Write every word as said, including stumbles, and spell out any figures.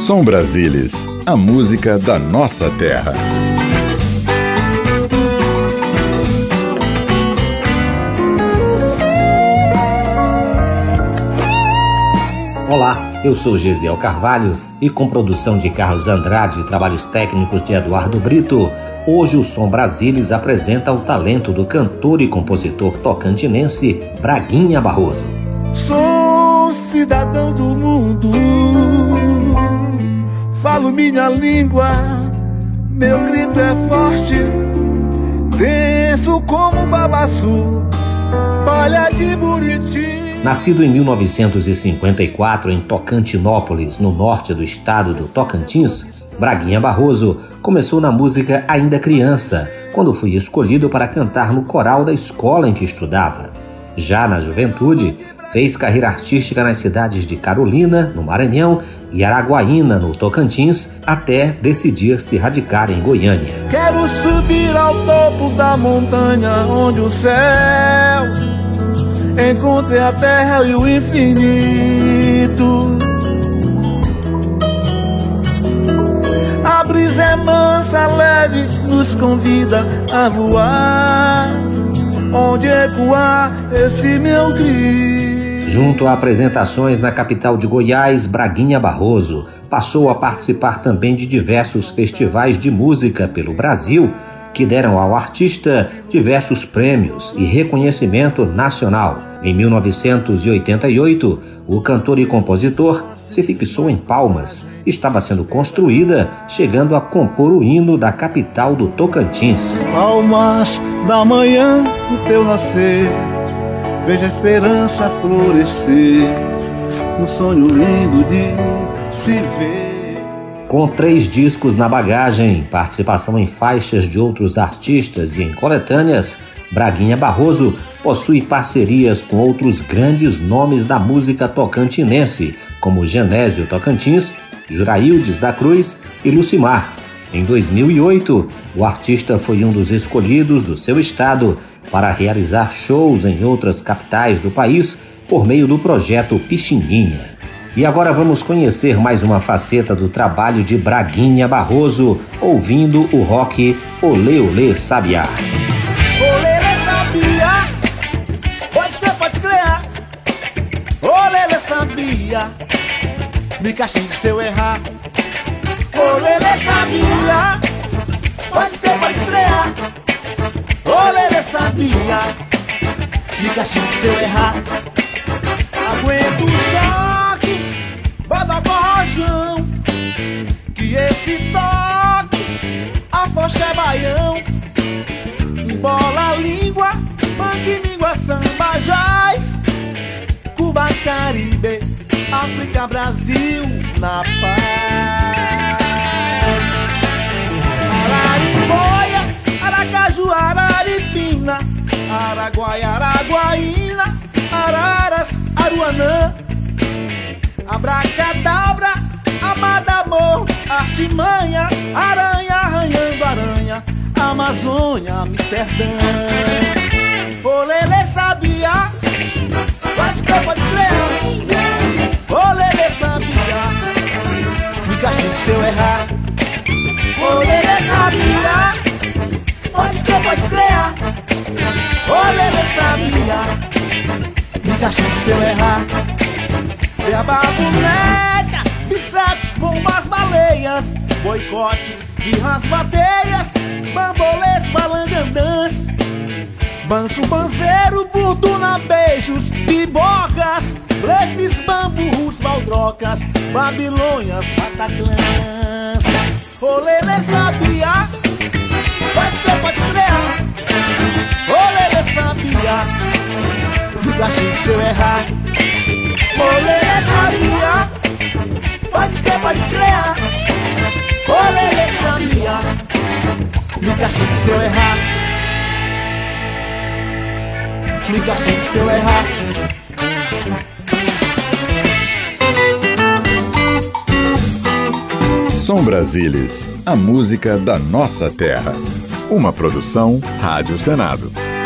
Som Brasilis, a música da nossa terra. Olá, eu sou Gesiel Carvalho e com produção de Carlos Andrade e trabalhos técnicos de Eduardo Brito, hoje o Som Brasilis apresenta o talento do cantor e compositor tocantinense Braguinha Barroso. Sou cidadão do mundo, falo minha língua, meu grito é forte, denso como babaçu, palha de Buriti. Nascido em mil novecentos e cinquenta e quatro em Tocantinópolis, no norte do estado do Tocantins, Braguinha Barroso começou na música ainda criança, quando foi escolhido para cantar no coral da escola em que estudava. Já na juventude, fez carreira artística nas cidades de Carolina, no Maranhão, e Araguaína, no Tocantins, até decidir se radicar em Goiânia. Quero subir ao topo da montanha onde o céu encontre a terra e o infinito. A brisa é mansa, leve, nos convida a voar, onde ecoar esse meu grito. Junto a apresentações na capital de Goiás, Braguinha Barroso passou a participar também de diversos festivais de música pelo Brasil, que deram ao artista diversos prêmios e reconhecimento nacional. Em mil novecentos e oitenta e oito, o cantor e compositor se fixou em Palmas. Estava sendo construída, chegando a compor o hino da capital do Tocantins. Palmas da manhã do teu nascer, veja a esperança florescer, um sonho lindo de se ver. Com três discos na bagagem, participação em faixas de outros artistas e em coletâneas, Braguinha Barroso possui parcerias com outros grandes nomes da música tocantinense, como Genésio Tocantins, Juraildes da Cruz e Lucimar. Em dois mil e oito, o artista foi um dos escolhidos do seu estado para realizar shows em outras capitais do país por meio do projeto Pixinguinha. E agora vamos conhecer mais uma faceta do trabalho de Braguinha Barroso, ouvindo o rock Olê Olê Sabiá. Olê Olê Sabiá, pode crer, pode crer. Olê Olê Sabiá, me castigue se eu errar. Olê Olê Sabiá, pode crer, pode crer. Olê Olê Sabiá, me castigue se eu errar. Aguento o choque, bota corrojão, que esse toque afoxa é baião. Embola a língua, mangue língua, samba, jazz, Cuba, Caribe, África, Brasil, na paz. Ararimboia, Aracaju, Araripina, Araguaia, Araguaína, Araras, Aruanã, abracadabra, amada amor, artimanha, aranha arranhando aranha, Amazônia, Amsterdã. Olê Olê Sabiá, pode crer, pode crer. Olê Olê Sabiá, me castigue se eu errar. Olê Olê Sabiá, pode crer, pode crer. Olê Olê Sabiá, me castigue se eu errar. Beabá, boneca, biceps, bombas, baleias, boicotes e rasbateias, bambolês, balangandãs, banço, banzeiro, burduna, beijos, bibocas, blefes, bamburros, baldrocas, babilônias, bataclãs. Olê Olê Sabiá, pode crer, pode crer. Olê Olê Sabiá, me castigue se eu errar. Olê Olê Sabiá, pode crer, pode crer. Olê Olê Sabiá, me castigue se eu errar. Me castigue se eu errar. Som Brasilis, a música da nossa terra. Uma produção Rádio Senado.